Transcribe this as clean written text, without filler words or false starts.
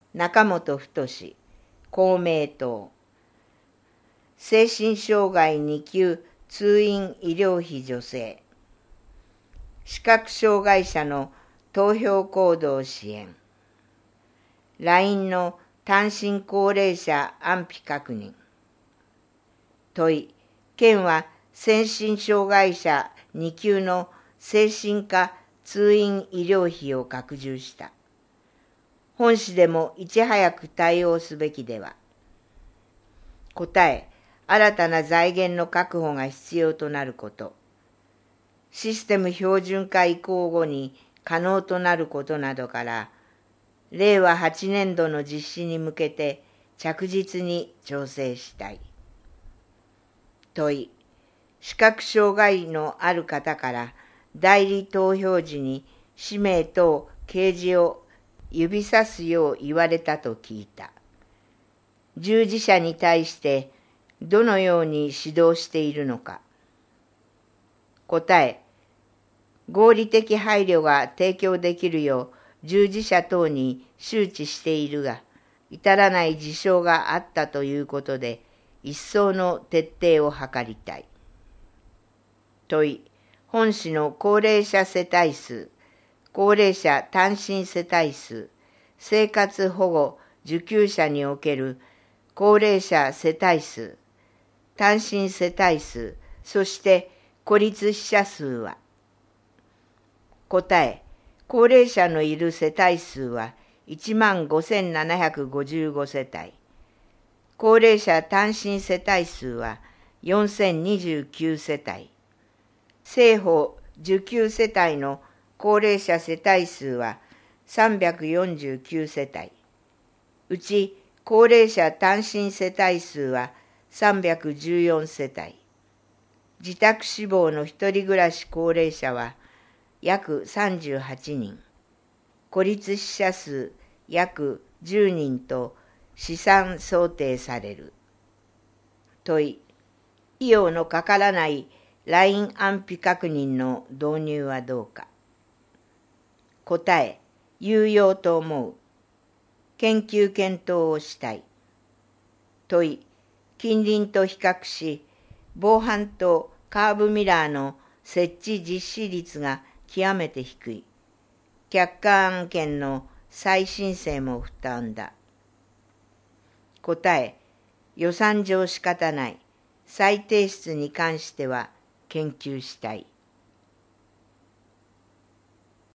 中本太、公明党。精神障害2級通院医療費助成。視覚障害者の投票行動支援。LINE の単身高齢者安否確認。問い、県は精神障害者2級の精神科通院医療費を拡充した。本市でもいち早く対応すべきでは。答え、新たな財源の確保が必要となること。システム標準化移行後に可能となることなどから、令和8年度の実施に向けて着実に調整したい。問い、視覚障害のある方から代理投票時に氏名等掲示を指さすよう言われたと聞いた。従事者に対してどのように指導しているのか。答え、合理的配慮が提供できるよう従事者等に周知しているが、至らない事象があったということで、一層の徹底を図りたい。問い、本市の高齢者世帯数、高齢者単身世帯数、生活保護受給者における高齢者世帯数、単身世帯数、そして孤立死者数は。答え、高齢者のいる世帯数は15,755 世帯、高齢者単身世帯数は4,029世帯、生保受給世帯の高齢者世帯数は349世帯、うち高齢者単身世帯数は314世帯、自宅死亡の一人暮らし高齢者は約38人、孤立死者数約10人と試算想定される。問い、費用のかからない LINE 安否確認の導入はどうか。答え、有用と思う。研究検討をしたい。問い、近隣と比較し、防犯とカーブミラーの設置実施率が極めて低い。客観案件の再申請も負担だ。答え、予算上仕方ない。再提出に関しては研究したい。